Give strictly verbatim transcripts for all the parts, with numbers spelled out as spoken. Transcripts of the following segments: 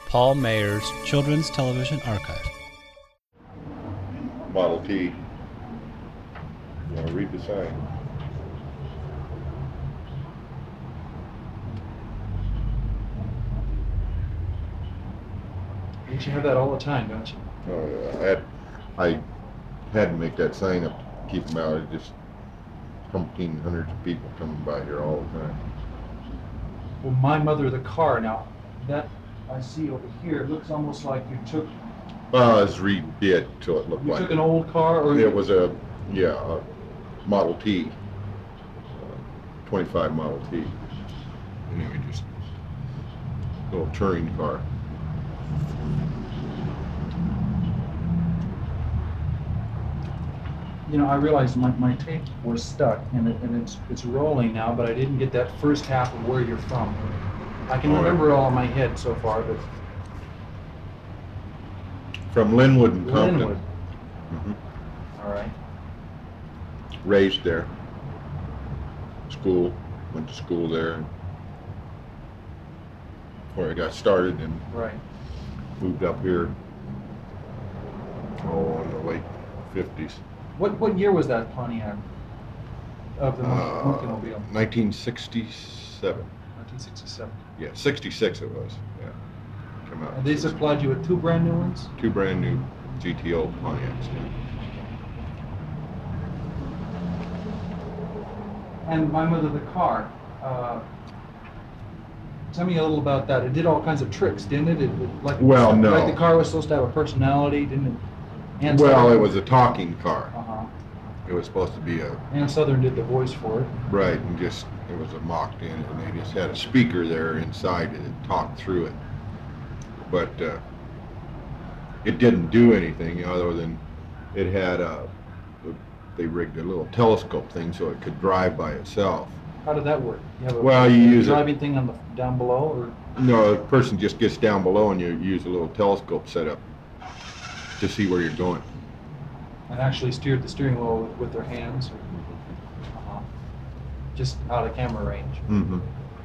Paul Mayer's Children's Television Archive. Model T. You want to read the sign? You have that all the time, don't you? Oh, yeah. I had, I had to make that sign up to keep them out. It just umpteen hundreds of people coming by here all the time. Well, My Mother the Car, now, that I see over here, it looks almost like you took, Well, I was redid till it looked you like took an old car, or it was a, yeah, a Model T, uh, twenty-five Model T. Anyway, just a little touring car. you know, I realized my, my tape was stuck, and, it, and it's it's rolling now, but I didn't get that first half of where you're from. I can Oh, yeah. remember it all in my head so far, but From Linwood and Compton. Linwood, Mhm. all right. Raised there. School, went to school there. Where I got started and Right. moved up here. Oh, in the late fifties. What what year was that Pontiac of the Uh, Multimobile? nineteen sixty-seven. nineteen sixty-seven. Yeah, sixty-six it was. Yeah, come out. And they supplied you with two brand new ones? Two brand new G T O Pontiacs. Yeah. And My Mother the Car. Uh, tell me a little about that. It did all kinds of tricks, didn't it? It, it like Well, no. Like the car was supposed to have a personality, didn't it? And Well, Southern- it was a talking car. Uh-huh. It was supposed to be a And Southern did the voice for it. right, and just it was a mocked in, and they just had a speaker there inside and it talked through it. But uh, it didn't do anything other than it had a. They rigged a little telescope thing so it could drive by itself. How did that work? You have a Well, you a use a- driving thing on the down below, or No, the person just gets down below and you use a little telescope setup to see where you're going. and actually steered the steering wheel with, with their hands, or, uh-huh. just out of camera range. Mm-hmm.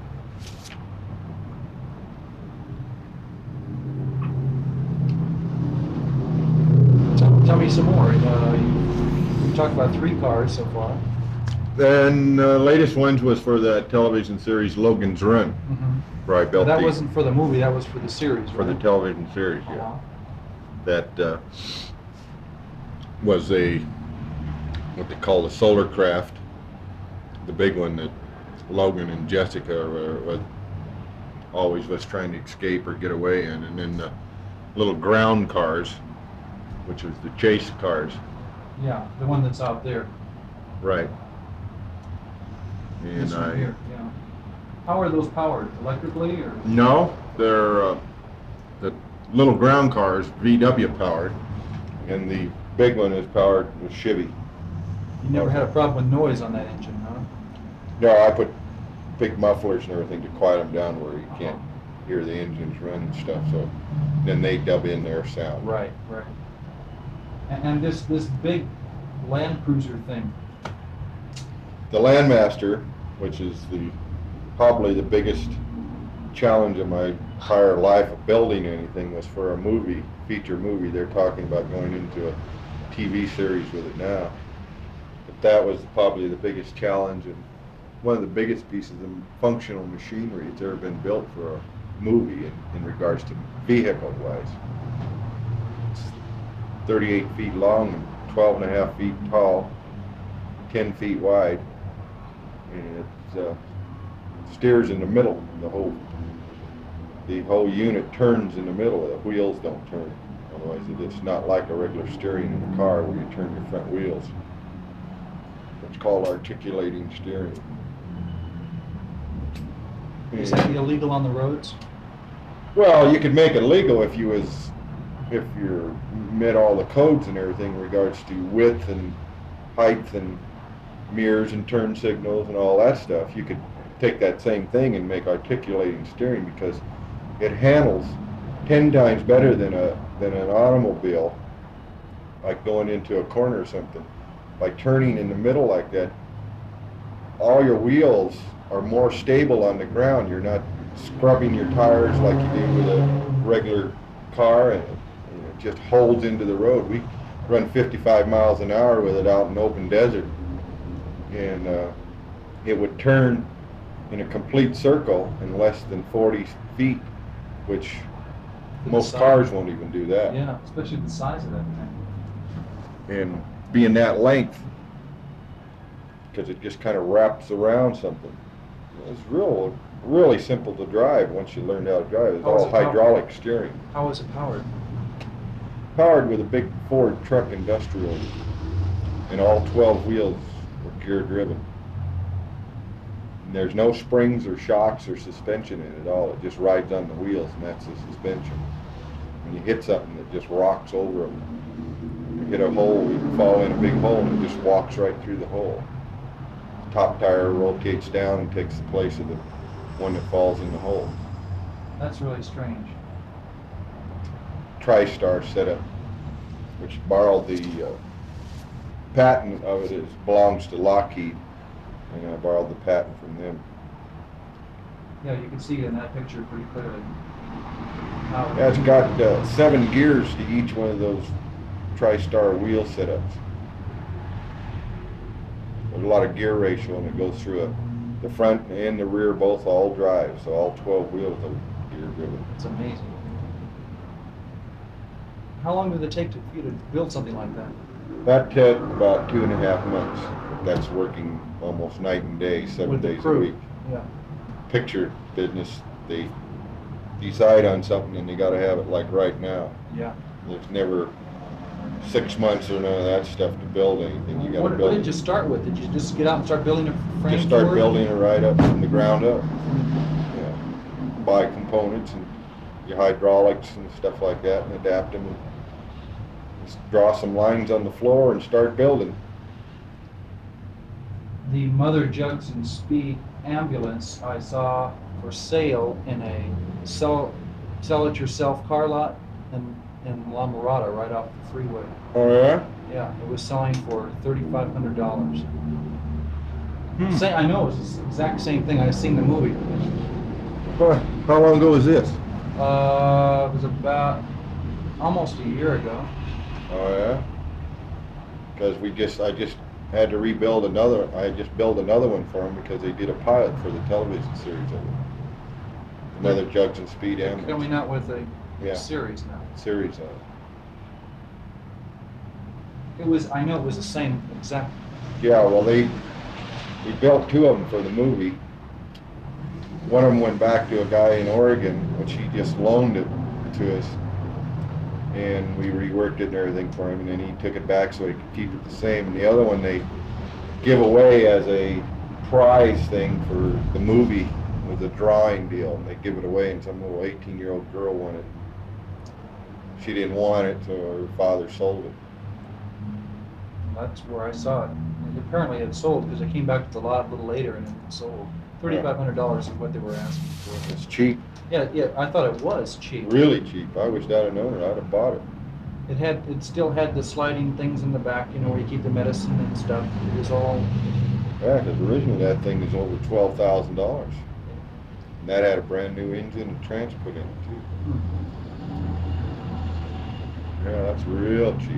Tell, tell me some more. Uh, you, you talked about three cars so far. Then the latest ones was for that television series Logan's Run, Mm-hmm. where I built That the, wasn't for the movie. That was for the series. for the right? television series. Yeah, Uh-huh. that uh, was a what they call the solar craft, the big one that Logan and Jessica were, were always was trying to escape or get away in, and then the little ground cars, which was the chase cars. Yeah, the one that's out there. Right. This And one I, here, yeah. How are those powered? Electrically, or? no, they're uh, the little ground cars, V W powered, and the big one is powered with Chevy. You never had a problem with noise on that engine, huh? No, I put big mufflers and everything to quiet them down where you can't hear the engines run and stuff. So then they dub in their sound. Right, right. And, and this this big Land Cruiser thing. The Landmaster, which is the probably the biggest challenge of my entire life of building anything, was for a movie, feature movie. They're talking about going into a T V series with it now. But that was probably the biggest challenge and one of the biggest pieces of functional machinery that's ever been built for a movie in, in regards to vehicle-wise. It's thirty-eight feet long and twelve and a half feet tall, ten feet wide, and it uh, steers in the middle. The whole the whole unit turns in the middle. The wheels don't turn. Otherwise, it's not like a regular steering in a car where you turn your front wheels. It's called articulating steering. Is that illegal on the roads? Well, you could make it legal if you was, if you met all the codes and everything in regards to width and height and mirrors and turn signals and all that stuff. You could take that same thing and make articulating steering because it handles ten times better than a than an automobile, like going into a corner or something. By turning in the middle like that, all your wheels are more stable on the ground. You're not scrubbing your tires like you do with a regular car, and it, and it just holds into the road. We run fifty-five miles an hour with it out in open desert, and uh, it would turn in a complete circle in less than forty feet, which For the most size- cars won't even do that. Yeah, especially the size of that thing. And being that length, because it just kind of wraps around something. It's real, really simple to drive once you learn how to drive. It's How is all it powered? hydraulic steering. How is it powered? Powered with a big Ford truck industrial, and all twelve wheels are gear driven. And there's no springs or shocks or suspension in it at all. It just rides on the wheels, and that's the suspension. When you hit something, it just rocks over them. You hit a hole, you fall in a big hole, and it just walks right through the hole. Top tire rotates down and takes the place of the one that falls in the hole. That's really strange. TriStar setup, which borrowed the uh, patent of it. It belongs to Lockheed, and I borrowed the patent from them. Yeah, you can see it in that picture pretty clearly. How- Yeah, it's got uh, seven gears to each one of those TriStar wheel setups. There's a lot of gear ratio, and it goes through it. The front and the rear both all drive, so all twelve wheels are gear driven. It's amazing. How long did it take to, for you to build something like that? That took about two and a half months. That's working almost night and day, seven With the days a crew? week. Yeah. Picture business, they decide on something and they gotta have it like right now. Yeah. There's never six months or none of that stuff to build anything. You gotta What, what build did you it. start with? Did you just get out and start building a frame Just start for it? building it right up from the ground up. Yeah. Buy components and your hydraulics and stuff like that and adapt them. And just draw some lines on the floor and start building. The Mother Judson Speed ambulance I saw for sale in a sell sell it yourself car lot in, in La Mirada, right off the freeway. Oh yeah? Yeah, it was selling for thirty-five hundred dollars. Hmm. Say, I know, it's the exact same thing. I've seen the movie. Huh. How long ago was this? Uh, it was about almost a year ago. Oh yeah? Because we just, I just had to rebuild another, I just built another one for them because they did a pilot for the television series of it. Another Judson Speed They're ambulance coming out with a Yeah. series now. series of it. It was, I know it was the same exact. Yeah, well they, we built two of them for the movie. One of them went back to a guy in Oregon, which he just loaned it to us. And we reworked it and everything for him, and then he took it back so he could keep it the same. And the other one they give away as a prize thing for the movie was a drawing deal, and they give it away, and some little eighteen-year-old girl wanted it. She didn't want it, so her father sold it. That's where I saw it. And apparently it sold because it came back to the lot a little later and it sold. Thirty-five hundred dollars is what they were asking for. It's cheap, Yeah, yeah, I thought it was cheap. really cheap. I wish I'd have known it, I'd have bought it. It had, it still had the sliding things in the back, you know, where you keep the medicine and stuff. It was all, Yeah, because originally that thing was over twelve thousand dollars. And that had a brand new engine and trans put in it too. Yeah, that's real cheap.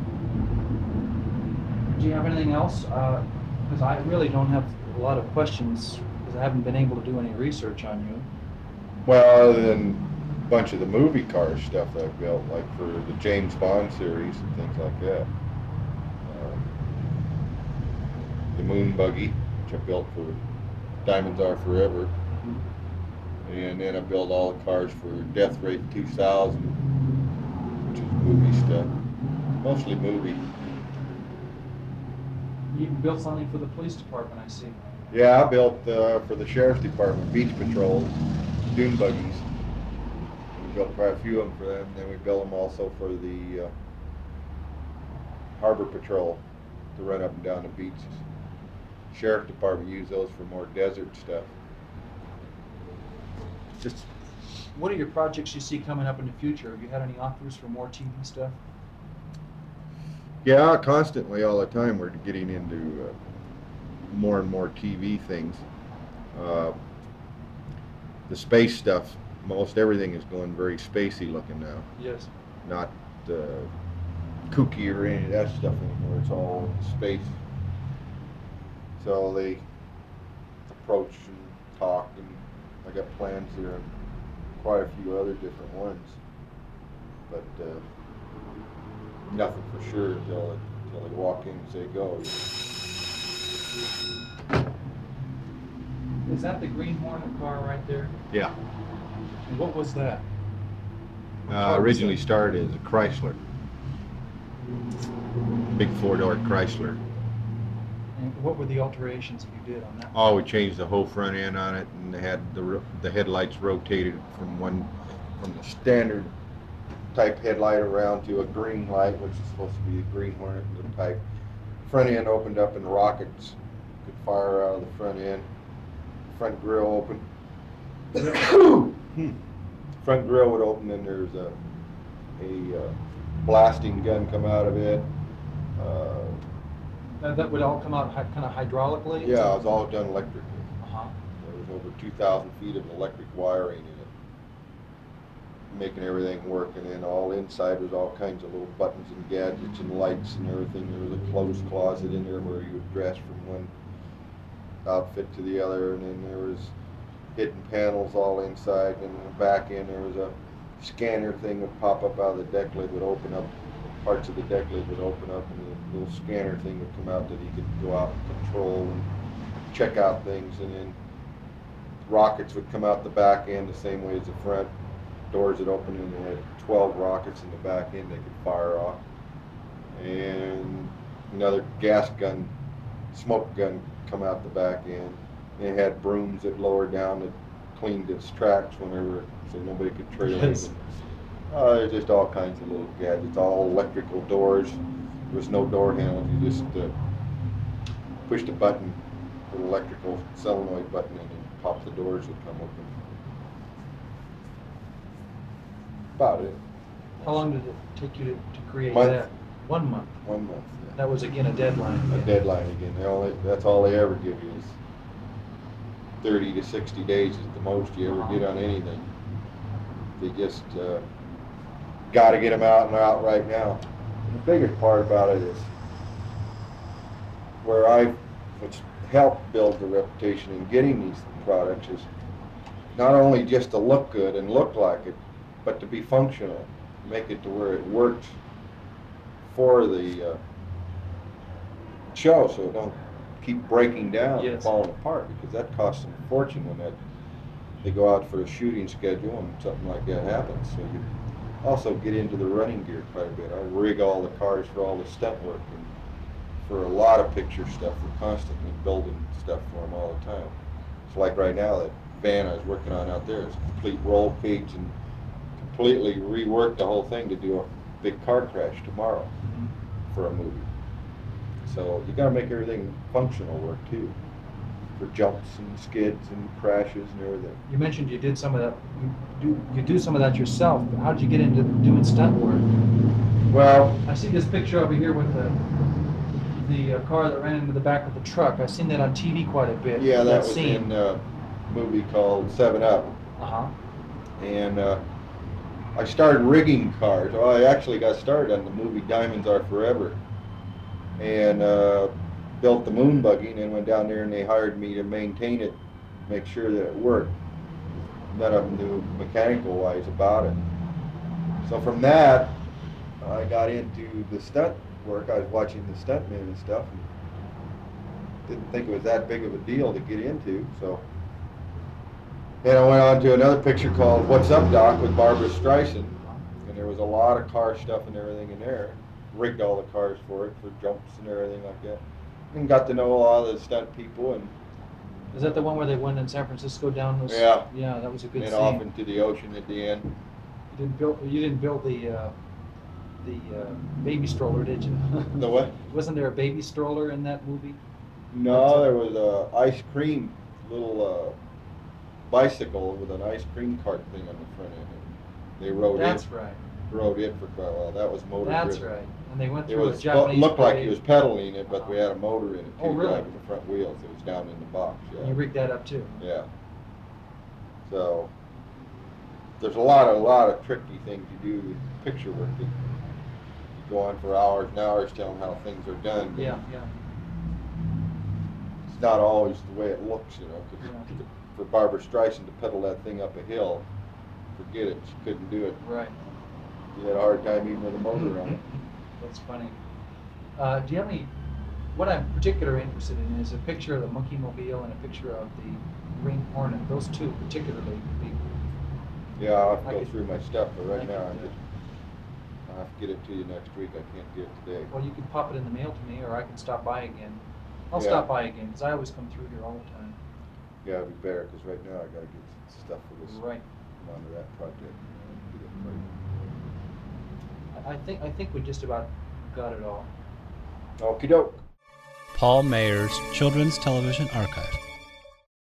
do you have anything else? Because I really don't have a lot of questions because I haven't been able to do any research on you. Well, other than a bunch of the movie car stuff that I've built, like for the James Bond series and things like that. Um, the Moon Buggy, which I built for Diamonds Are Forever. And then I built all the cars for Death Rate two thousand, which is movie stuff. Mostly movie. You even built something for the police department, I see. Yeah, I built uh, for the Sheriff's Department, Beach Patrol, dune buggies. We built quite a few of them for them. Then we built them also for the uh, Harbor Patrol to run up and down the beaches. Sheriff Department used those for more desert stuff. Just What are your projects you see coming up in the future? Have you had any offers for more T V stuff? yeah, constantly, all the time, we're getting into uh, more and more T V things. Uh, the space stuff most everything is going very spacey looking now. Yes. Not uh, kooky or any of that stuff anymore. It's all space. So they approach and talk, and I got plans there on quite a few other different ones, but uh, nothing for sure until until they walk in and say go. Is that the Green Hornet car right there? Yeah. And what was that? Uh, originally started as a Chrysler, big four-door Chrysler. And what were the alterations that you did on that? Oh, we changed the whole front end on it, and they had the ro- the headlights rotated from one from the standard type headlight around to a green light, which is supposed to be a Green Hornet type. Front end opened up and rockets could fire out of the front end. Front grille open. hmm. Front grille would open, and there's a a uh, blasting gun come out of it. Uh, That, that would all come out hy- kind of hydraulically? yeah, it was all done electrically. Uh-huh. There was over two thousand feet of electric wiring in it, making everything work. And then all inside was all kinds of little buttons and gadgets and lights and everything. There was a clothes closet in there where you would dress from one outfit to the other, and then there was hidden panels all inside. And in the back end there was a scanner thing that would pop up out of the deck lid, would open up, parts of the deck lid would open up, and the little scanner thing would come out that he could go out and control and check out things. And then rockets would come out the back end the same way as the front. Doors would open, and they had twelve rockets in the back end they could fire off. And another gas gun, smoke gun come out the back end. And it had brooms that lowered down that cleaned its tracks whenever, so nobody could trail Yes. it. Uh, there's just all kinds of little gadgets, all electrical doors. There was no door handle. You just uh, pushed a button, an electrical solenoid button, and then pop the doors would come open. About it. How long did it take you to, to create Month. that? One month. One month. Yeah. That was again a deadline. A again. deadline again. They only, that's all they ever give you is thirty to sixty days is the most you ever get on anything. They just uh, got to get them out and out right now. And the biggest part about it is where I, what's helped build the reputation in getting these products is not only just to look good and look like it, but to be functional, make it to where it works for the uh, show, so it don't keep breaking down and Yes. falling apart, because that costs them a fortune when that they go out for a shooting schedule and something like that happens. So you also get into the running gear quite a bit. I rig all the cars for all the stunt work, and for a lot of picture stuff, we're constantly building stuff for them all the time. It's like right now, that van I was working on out there is a complete roll cage, and completely reworked the whole thing to do a big car crash tomorrow for a movie. So you got to make everything functional work too, for jumps and skids and crashes and everything. You mentioned you did some of that. You do you do some of that yourself, but how did you get into doing stunt work? Well, I see this picture over here with the the uh, car that ran into the back of the truck. I've seen that on T V quite a bit. yeah, that was scene. in a movie called Seven Up, Uh huh. and uh, I started rigging cars. Well, I actually got started on the movie Diamonds Are Forever, and uh, built the moon buggy, and then went down there and they hired me to maintain it, make sure that it worked. None of them knew mechanical wise about it. So from that, I got into the stunt work. I was watching the stuntmen and stuff, and didn't think it was that big of a deal to get into. So then I went on to another picture called What's Up, Doc, with Barbara Streisand, and there was a lot of car stuff and everything in there. Rigged all the cars for it, for jumps and everything like that. And got to know a lot of the stunt people, and Is that the one where they went in San Francisco down those? Yeah. Yeah, that was a good then scene. off into the ocean at the end. You didn't build. You didn't build the uh, the uh, baby stroller, did you? The what? Wasn't there a baby stroller in that movie? No, there was a ice cream little uh, bicycle with an ice cream cart thing on the front end. They rode That's it. right. Rode it for quite a while. That was motor That's driven. right. And they went It through was a Japanese. looked like parade. he was pedaling it, but we had a motor in it too, Oh, really? driving the front wheels. It was down in the box. Yeah. You rigged that up too. Yeah. So there's a lot of a lot of tricky things you do with picture work. You go on for hours and hours telling how things are done. Yeah, yeah. It's not always the way it looks, you know. 'Cause Yeah. for Barbara Streisand to pedal that thing up a hill, forget it. She couldn't do it. Right. She had a hard time even with a motor on it. That's funny. Uh, do you have any? What I'm particularly interested in is a picture of the Monkey Mobile and a picture of the Green Hornet. Those two particularly would be. Yeah, I'll have to I go could- through my stuff, but right I now I could, uh, just I'll have to get it to you next week. I can't get it today. Well, you can pop it in the mail to me, or I can stop by again. I'll Yeah. stop by again because I always come through here all the time. Yeah, it'd be better because right now I got to get some stuff for this Right. onto that project. Get it right. I I think I think we just about got it all. Okie doke. Paul Mayer's Children's Television Archive.